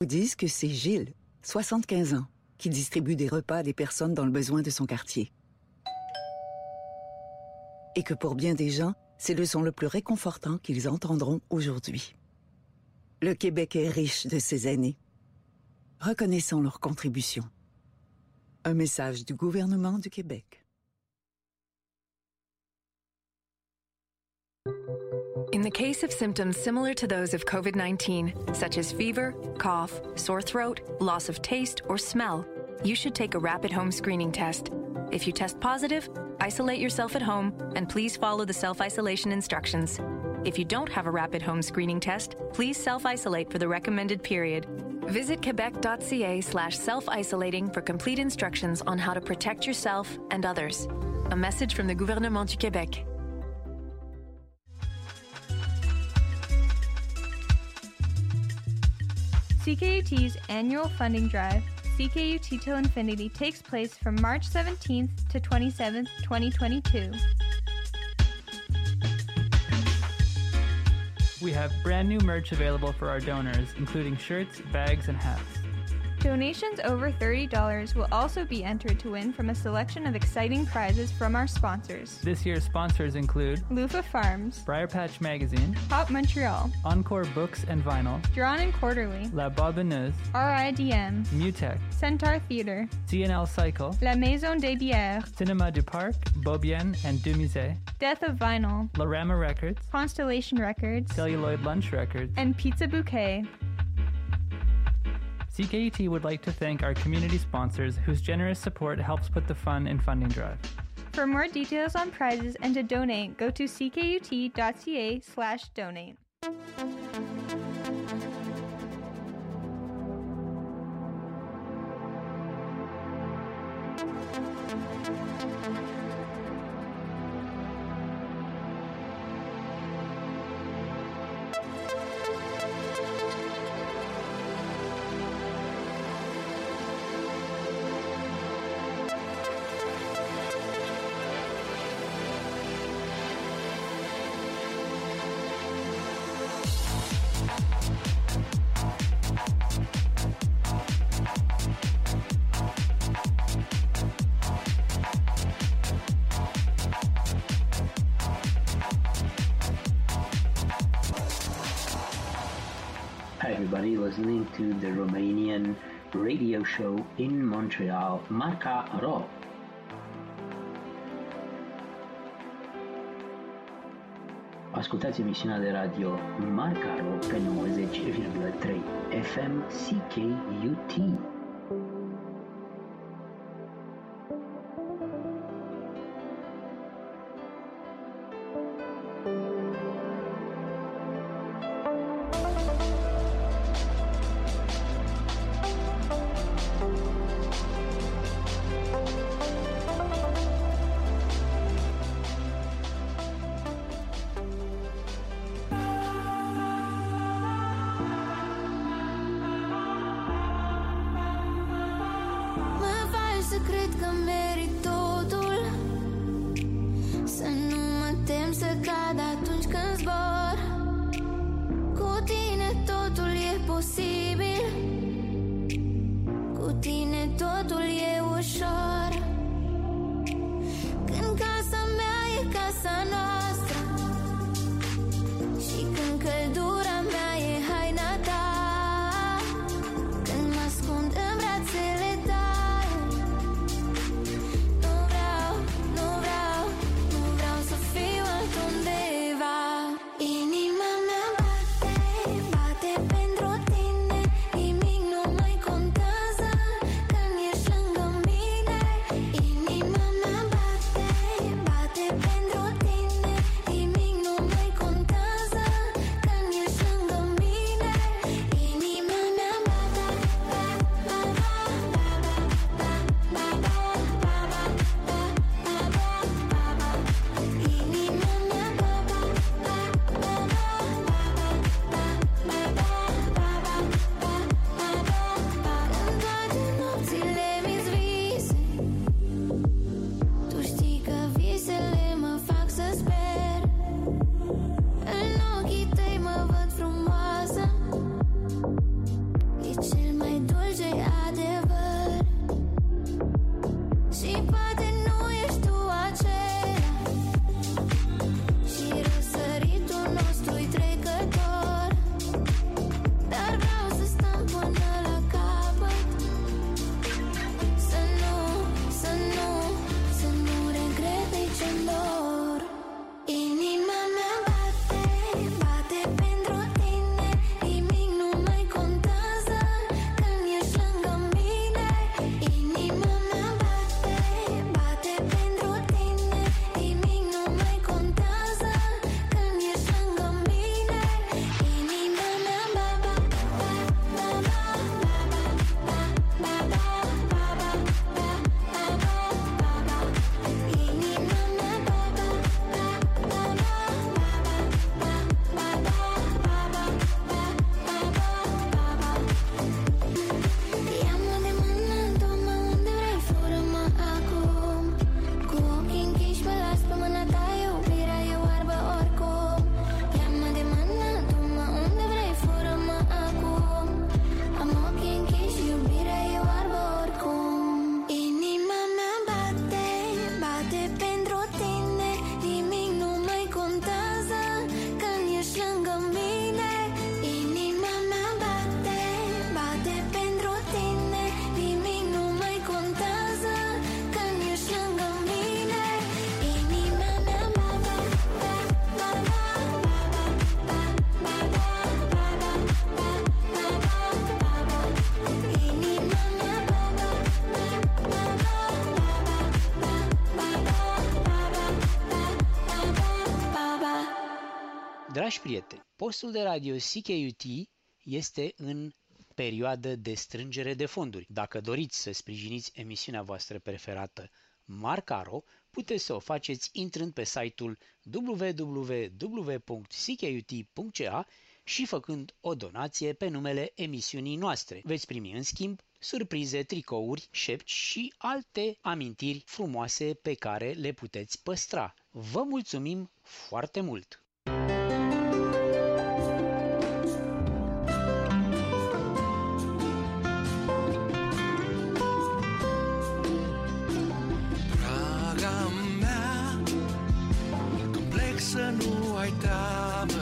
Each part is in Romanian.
disent que c'est Gilles, 75 ans, qui distribue des repas à des personnes dans le besoin de son quartier. Et que pour bien des gens, c'est le son le plus réconfortant qu'ils entendront aujourd'hui. Le Québec est riche de ses aînés. Reconnaissons leur contribution. Un message du gouvernement du Québec. In the case of symptoms similar to those of COVID-19, such as fever, cough, sore throat, loss of taste, or smell, you should take a rapid home screening test. If you test positive, isolate yourself at home and please follow the self-isolation instructions. If you don't have a rapid home screening test, please self-isolate for the recommended period. Visit quebec.ca/self-isolating for complete instructions on how to protect yourself and others. A message from the gouvernement du Québec. CKUT's annual funding drive, CKUT Till Infinity, takes place from March 17th to 27th, 2022. We have brand new merch available for our donors, including shirts, bags, and hats. Donations over $30 will also be entered to win from a selection of exciting prizes from our sponsors. This year's sponsors include Lufa Farms, Briar Patch Magazine, Pop Montreal, Encore Books and Vinyl, Drawn and Quarterly, La Bobineuse, RIDM, Mutech, Centaur Theatre, CNL Cycle, La Maison des Bières, Cinéma du Parc, Beaubien and Du Musée, Death of Vinyl, Lorama Records, Constellation Records, Celluloid Lunch Records, and Pizza Bouquet. CKUT would like to thank our community sponsors whose generous support helps put the fun in funding drive. For more details on prizes and to donate, go to ckut.ca/donate. Hi everybody, listening to the Romanian radio show in Montreal, Marca Ro. Ascultați emisiunea de radio Marca Ro pe 90,3 FM CKUT. Inima mea bate, bate pentru tine. Dragi prieteni, postul de radio CKUT este în perioadă de strângere de fonduri. Dacă doriți să sprijiniți emisiunea voastră preferată Marca.ro, puteți să o faceți intrând pe site-ul www.ckut.ca și făcând o donație pe numele emisiunii noastre. Veți primi în schimb surprize, tricouri, șepci și alte amintiri frumoase pe care le puteți păstra. Vă mulțumim foarte mult! Draga mea, complex să nu ai teamă,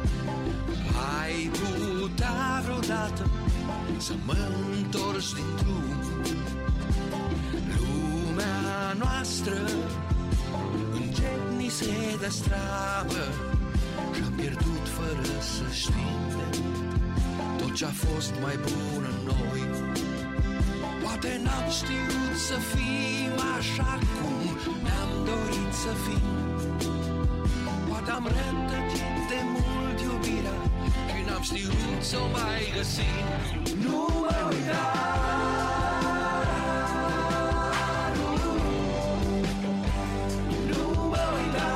ai putea vreodată să mă întorci din drum. Lumea noastră încet ni se destramă și-am pierdut fără să știm tot ce-a fost mai bun în noi. Poate n-am știut să fim așa cum ne-am dorit să fim. Poate am rătăcit de mult iubirea și n-am știut să o mai găsim. Nu mă uita, nu mă uita,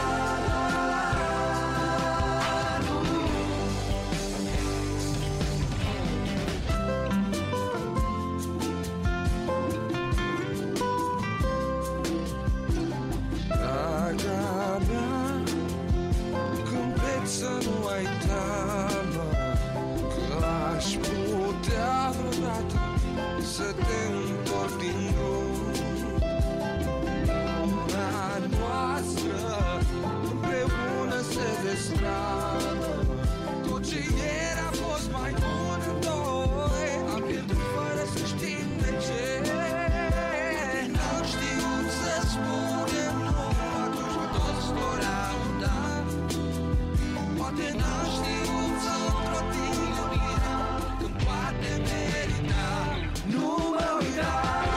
draga mea, când plec să nu ai teamă, că aș putea vreodată să te întorc din drum. Lumea noastră împreună se destramă, tot ce ieri a fost mai bun în noi. Am pierdut fără să știm de ce. N-am știut să spunem nu atunci când toți doream da. Poate n-am știut să ocrotim iubirea când poate merita. Nu mă uita,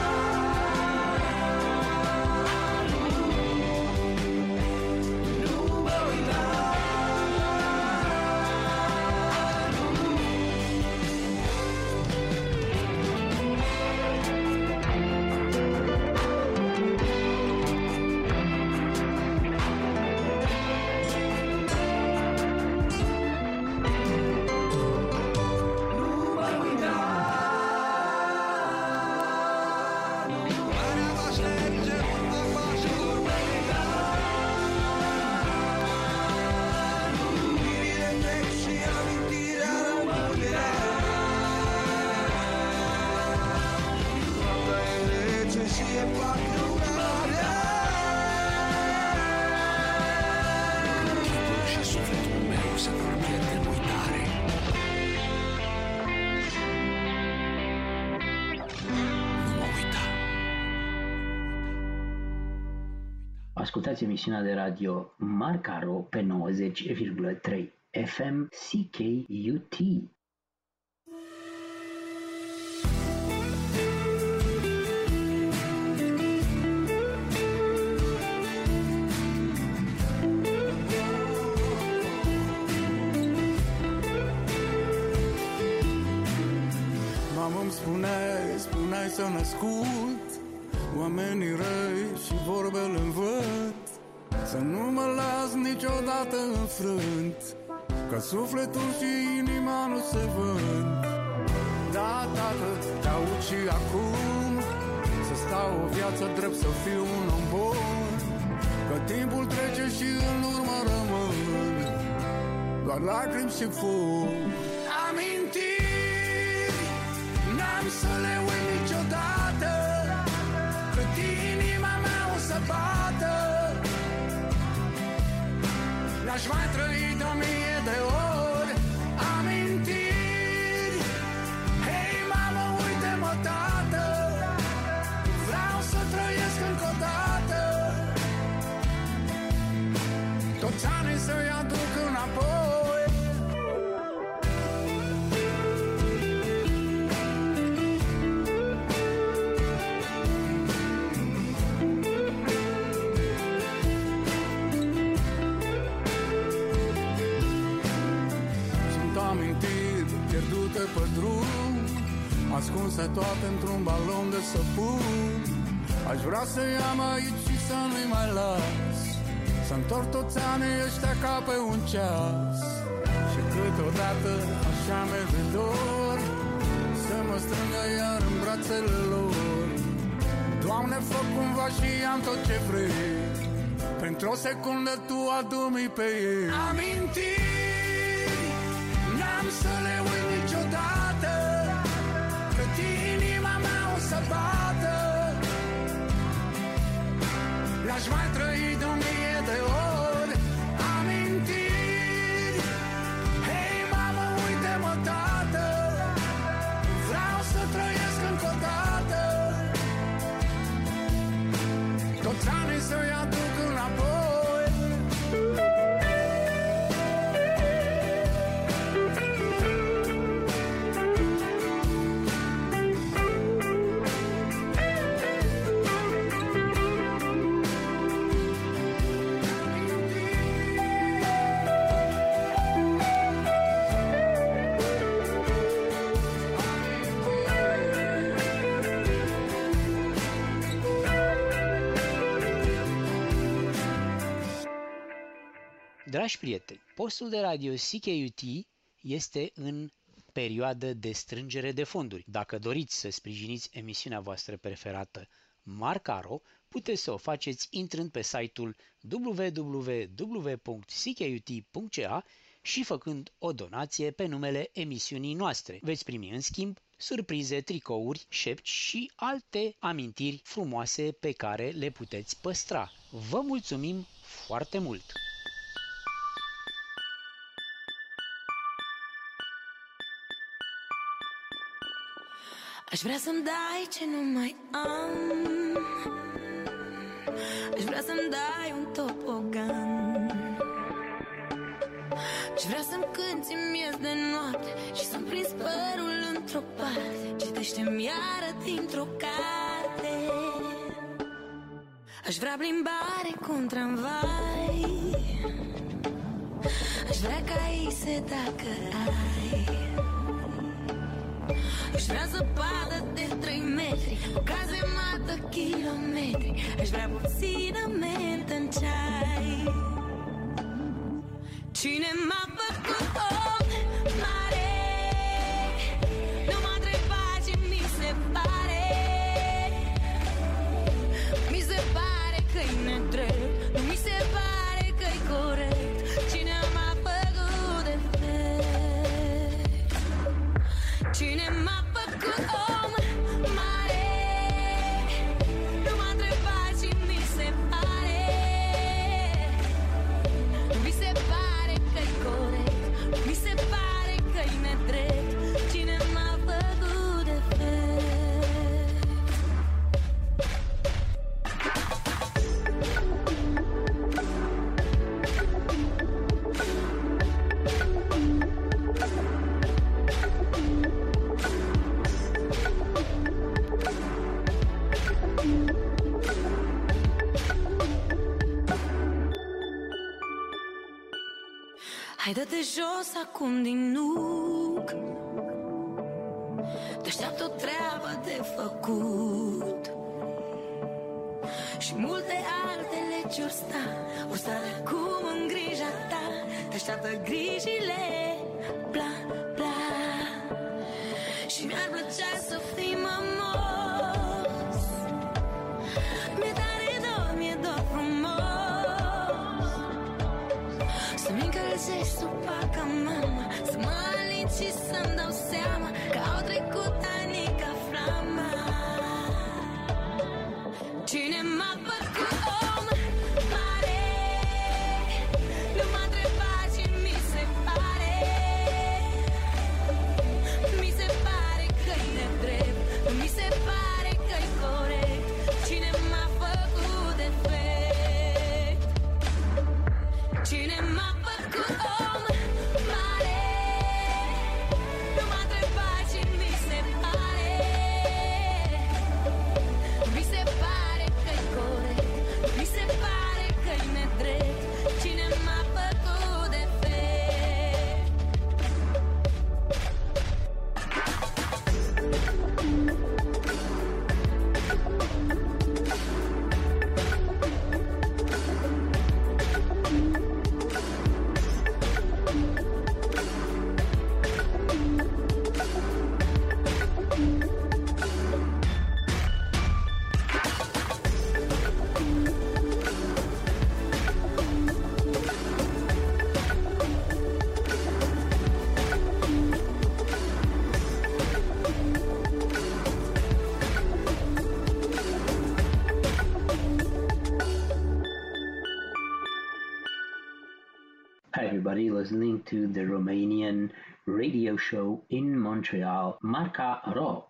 nu mă uita, Ascultați emisiunea de radio Marca.ro pe 90,3 FM CKUT. Mamă, îmi spuneai să-mi ascult oamenii răi și vorbele învăț, să nu mă las niciodată înfrânt, că sufletul și inima nu se vând. Da, tată, te aud și acum, să stau o viață drept, să fiu un om bun, că timpul trece și în urmă rămân doar lacrimi și fum. Amintiri n-am să le uit niciodată, cât inima mea o să bată. L-aș mai trăi de 1000 de ori. Amintiri, hei mamă, uite-mă tată, vreau să trăiesc încă o dată, toți anii să-i aduc înapoi. ascunse toate într-un balon de săpun. Aș vrea să iau aici și să nu-i mai las, să întorc toți anii ăștia ca pe un ceas. Și câteodată așa mi-e dor să mă strângă iar în brațele lor. Doamne, fă cumva și am tot ce vrei, pentru-o secundă tu adu-mi pe ei. Amintiri n-am să le uit niciodată, cât inima mea o să bată. L-aș mai trăi de 1000 de ori. Amintiri, hei mamă, uite-mă tată, vreau să trăiesc încă o dată, toți anii să-i aduc înapoi. Dragi prieteni, postul de radio CKUT este în perioadă de strângere de fonduri. Dacă doriți să sprijiniți emisiunea voastră preferată Marca Ro, puteți să o faceți intrând pe site-ul www.ckut.ca și făcând o donație pe numele emisiunii noastre. Veți primi în schimb surprize, tricouri, șepci și alte amintiri frumoase pe care le puteți păstra. Vă mulțumim foarte mult! Aș vrea să-mi dai ce nu mai am, aș vrea să-mi dai un topogan, aș vrea să-mi cânti miez de noapte și să-mi prins părul într-o parte. Citește-mi iară dintr-o carte. Aș vrea plimbare cu un tramvai, aș vrea caise dacă ai. Aș vrea zăpadă de 3 metri, o cazemată kilometri, aș vrea puțină mentă în ceai. Cine m-a făcut om mare? Nu m-a întrebat ce mi se pare. Mi se pare că-i nedrept, nu mi se pare că-i corect. Cine m-a făcut defect? Cine m-a făcut om mare? Nu m-a întrebat ce mi se pare. Nu mi se pare că-i corect, nu mi se pare că-i nedrept. Cine m-a făcut defect? Hai dă-te jos acum din nuc, te-așteaptă o treabă de făcut și multe altele ce-or sta de acum în grija ta. Te-așteaptă grijile, bla, bla. Și mi-ar plăcea să fii mămos. Mi-e dor frumos, să-mi încălzești supa ca mama, să mă alin și să-mi dau seama că au trecut ani ca flama. Cine m-a făcut om mare? Nu m-a întrebat ce mi se pare. everybody listening to the Romanian radio show in Montreal, Marca Ro.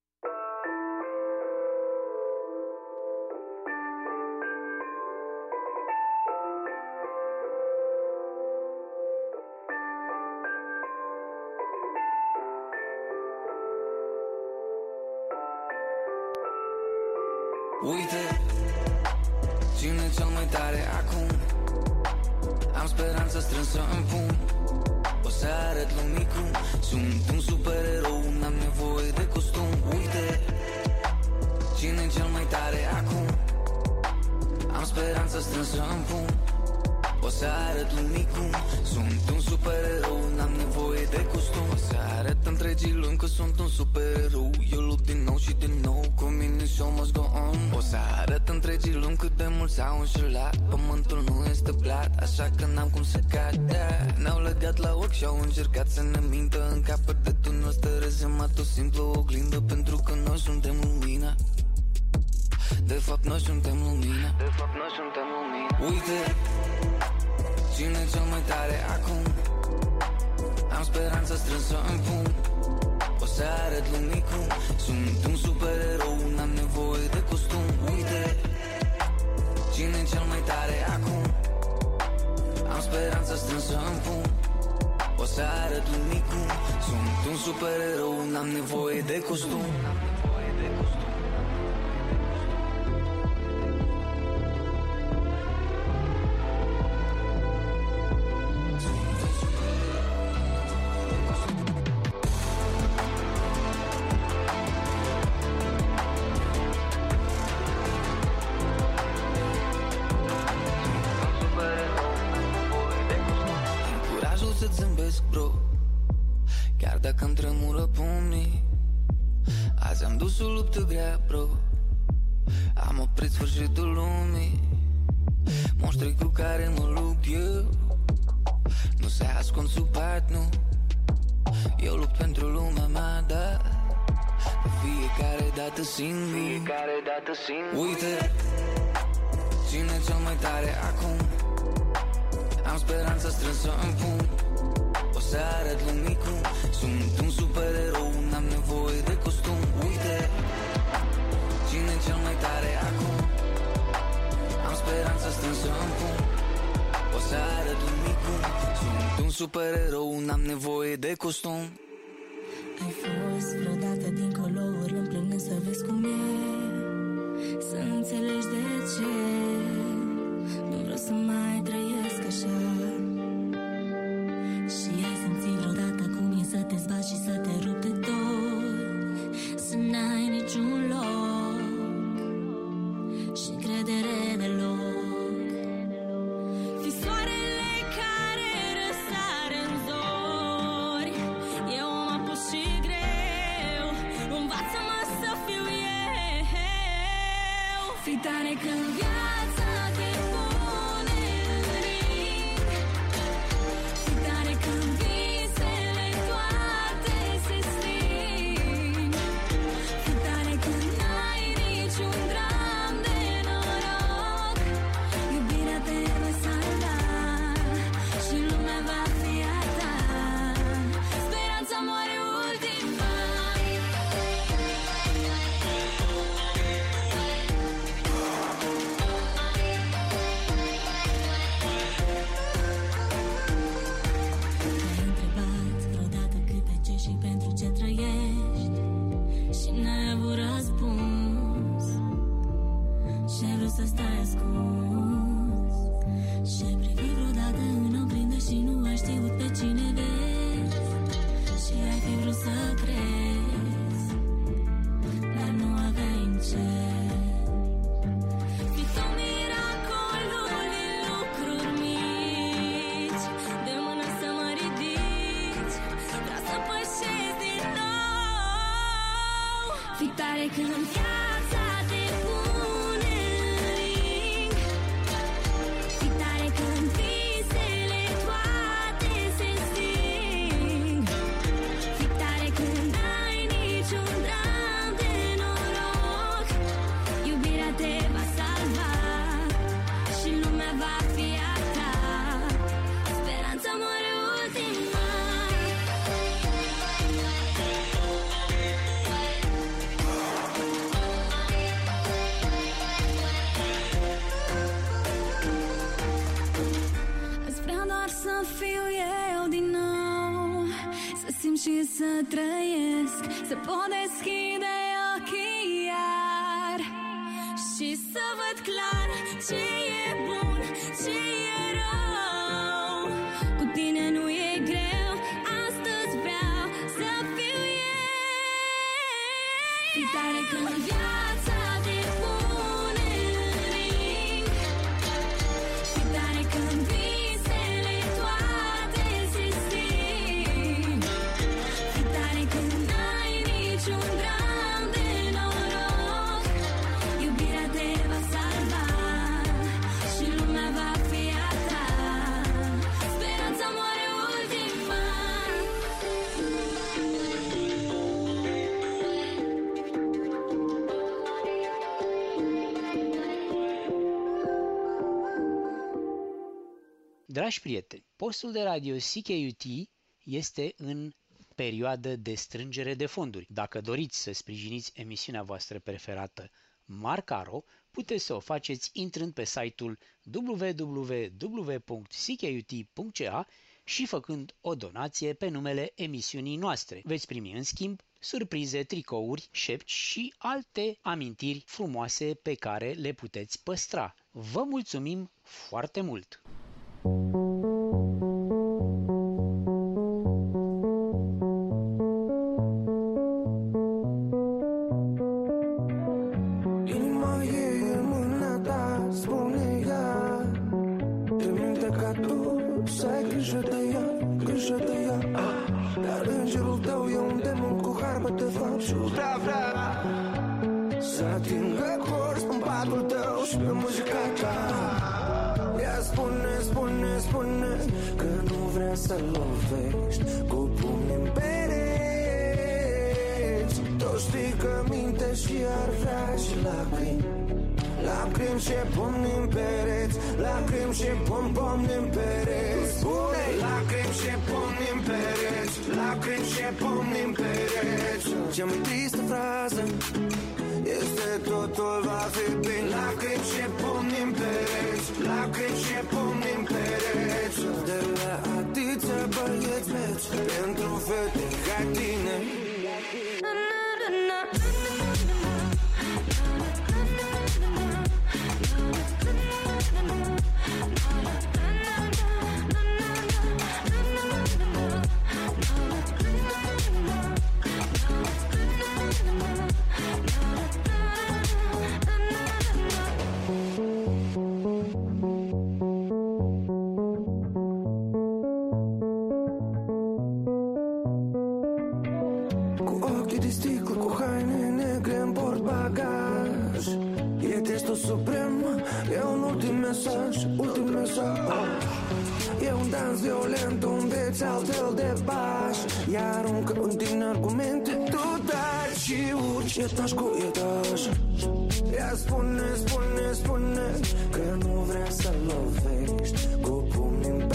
Uite, cine cel mai tare acum? Am speranța strânsă în pumn. O să arăt lumii cum sunt un supererou, n-am nevoie de costum. Uite, cine cel mai tare acum? Am speranța strânsă în pumn. O să arăt lumii cum sunt un supererou, n-am nevoie de costum. O să arăt întregii lumi că sunt un supererou. Eu lupt din nou și din nou, cu mine show must go on. O să arăt întregii lumi cât de mult s-au înșelat. Pământul nu este plat, așa că n-am cum să cad. Ne-au legat la ochi și-au încercat să ne mintă. În capătul nostru rezemat o simplă oglindă, pentru că noi suntem lumina. De fapt noi suntem lumina. De fapt noi suntem lumina. Uite, cine cel mai tare acum? Am speranța strânsă în pumn. O să arăt lumii cum sunt un supererou, n-am nevoie de costum. Uite, cine cel mai tare acum? Am speranța strânsă în pumn. O să arăt lumii cum sunt un supererou, n-am nevoie de costum. Dacă-mi tremură pumnii, azi am dus o luptă grea, bro. Am oprit sfârșitul lumii, monștri cu care mă lupt eu nu se ascund sub pat, nu. Eu lupt pentru lumea mea, da. De fiecare dată singur. Uite, cine cel mai tare acum? Am speranța strânsă în pumn. O să arăt lumii cum sunt un supererou, n-am nevoie de costum. Uite, cine cel mai tare acum? Am speranța strânsă în pumn. O să arăt lumii cum sunt un supererou, n-am nevoie de costum. Ai fost vreodată dincolo, ori în plână să vezi cum e, să înțelegi de ce nu vreau să mai trăiesc așa. Și ai simțit vreodată cum e să te zbați și să te rupi de tot, să n-ai niciun loc și încredere deloc. Fi soarele care răsare în zori, eu am apus și greu, învață-mă să fiu eu. Fi tare când viața te pune în ring, fi tare când visele toate se sting, fi tare când n-ai niciun dram de noroc. Iubirea te va salva și lumea va fi a ta. Speranța moare ultima. Te-ai întrebat vreodată cât ai ce și pentru ce trăiești și n-ai avut răspuns și ai vrut să stai ascuns și ai privit vreodată în oglindă și nu ai știut pe cine vezi și ai fi vrut să crezi, dar nu aveai în ce. Fi tu miracolul din lucruri mici, de mână să mă ridici, vreau să pășesc din nou. Fi tare când viața te pune în ring, fi tare când visele toate se sting, fi tare când n-ai niciun dram de noroc. Iubirea te va salva și lumea va fi a ta. Speranța moare trăiesc, să pot deschide ochii iar și să văd clar ce e bun, ce e rău. Cu tine nu e greu, astăzi vreau să fiu eu. Fii tare când viața te pune în ring, fii tare când visele toate se sting, fii tare când n-ai niciun gram de noroc. Iubirea te va salva și lumea va fi a ta. Speranța moare ultima. Dragi prieteni, postul de radio CKUT este în perioadă de strângere de fonduri. Dacă doriți să sprijiniți emisiunea voastră preferată Marcaro, puteți să o faceți intrând pe site-ul www.ckut.ca și făcând o donație pe numele emisiunii noastre. Veți primi în schimb surprize, tricouri, șepci și alte amintiri frumoase pe care le puteți păstra. Vă mulțumim foarte mult! Inima e în mâna ta, spune ea, te minte ca tu să ai grijă de ea, grijă de ea. Dar îngerul tău e un demon cu harbă de fapt și vrea să atingă corp în patul tău și pe muzica ta. Ea spune, spune, spune că nu vrea să lovești cu pumnii în pereți. Tu știi că minte și ar vrea și lacrimi, lacrimi și pumni în pereți, lacrimi și pumni în pereți. Spune, lacrimi și pumni în pereți, lacrimi și pumni în pereți. Cea mai tristă frază este totul va fi bine. Lacrimi și pumni în pereți, lacrimi și pumni în pereți. De la atâția băieți meți pentru fete ca tine. Suprem, e un ultim mesaj, ultim mesaj. E un dans violent unde ți altfel de baș. Ea aruncă în tine argumente, tu dai și urci etaj cu etaj. Ea spune, spune, spune că nu vrea să lovești cu pumnii în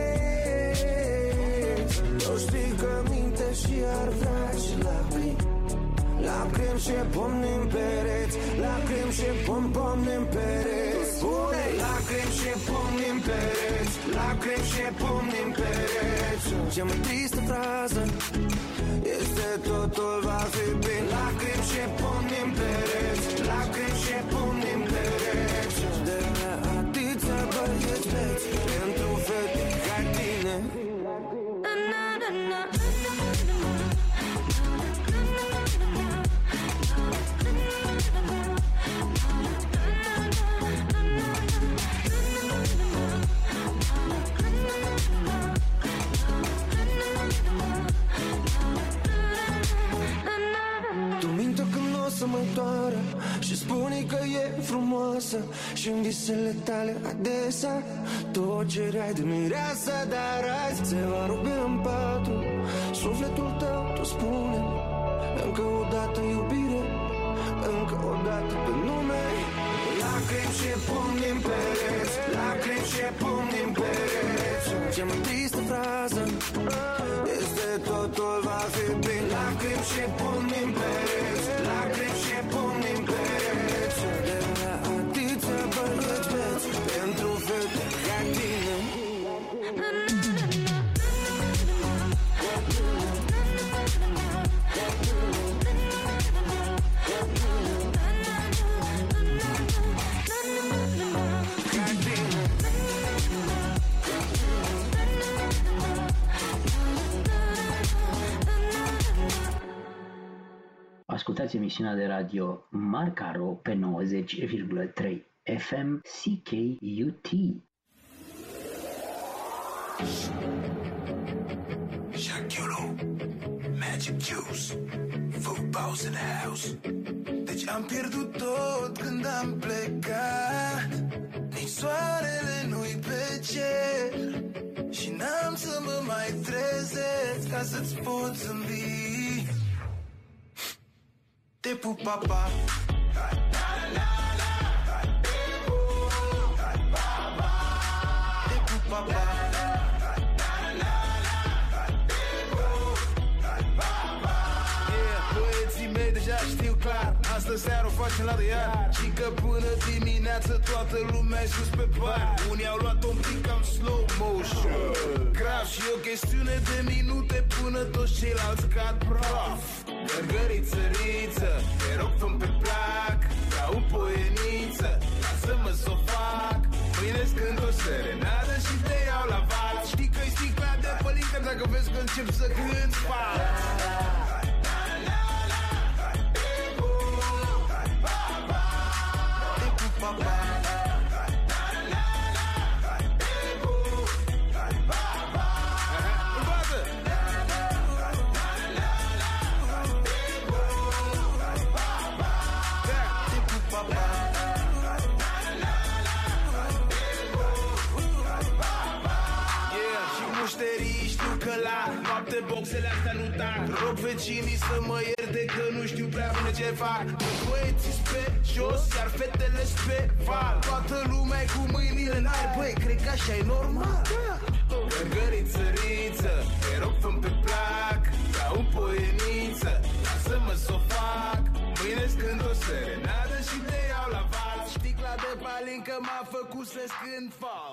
pereți. Tu știi că minte și ar vrea și lacrimi, lacrimi și pumni în pereți, lacrimi și pumni în pereți. Spune, lacrimi și pumni în pereți, lacrimi și pumni în pereți. Cea mai tristă frază este totul va fi bine. Lacrimi și pumni în pereți, lacrimi și pumni în pereți. De la atâția băieți beți pentru fete ca tine. Să mă doară și spune că e frumoasă și în visele tale adesea tot cereai de mireasă. Dar azi se va rupe în patru sufletul tău, tu spune încă o dată iubire, încă o dată pe nume. Lacrimi și pumni în pereți, lacrimi și pumni în pereți. Cea mai tristă frază este totul va fi bine. Lacrimi și pumni în pereți, lacrimi și pumni în pereți. De la atâția băieți beți pentru fete ca tine. Ascultați emisiunea de radio Marca Ro pe 90,3 FM CKUT. Shakiro, Magic Juice, footballs in the house. Deci am pierdut tot când am plecat. Nici soarele nu-i pe cer și n-am să mă mai trezesc ca să-ți pot zâmbi. Te pup, papa. Te pup, papa. Deja știu clar, astă seară o facem la de iar. Și că până dimineață toată lumea e sus pe bar. Unii au luat un pic cam slow motion, grav și o chestiune de minute până toți ceilalți cad praf. Gărgăriță, riță, te rog fă-mi pe plac, ca un poieniță, lasă-mă s-o fac. Mâine-ți cânt o serenadă și te iau la val. Știi că-i sticla de pălincă dacă vezi că încep să cânt fac. Boxele astea nu tac. Rog vecinii să mă ierte că nu știu prea bine ce fac. Băieții pe jos, iar fetele pe val. Toată lumea cu mâinile în aer. Băi, cred că așa e normal. Gărgăriță, riță, te rog fă-mi pe plac, ca un poieniță, lasă-mă s-o fac. Mâine-ți cânt o serenadă și te iau la val. Sticla de palincă m-a făcut să scând fal.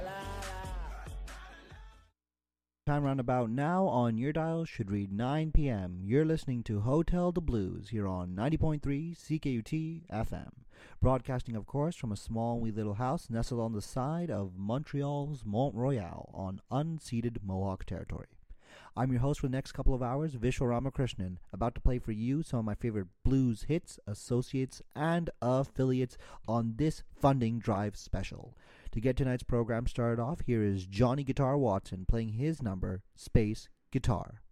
Time roundabout now on your dial should read 9 p.m. You're listening to Hotel de Blues here on 90.3 CKUT FM, broadcasting, of course, from a small wee little house nestled on the side of Montreal's Mont-Royal on unceded Mohawk territory. I'm your host for the next couple of hours, Vishal Ramakrishnan, about to play for you some of my favorite blues hits, associates, and affiliates on this funding drive special. To get tonight's program started off, here is Johnny Guitar Watson playing his number, Space Guitar.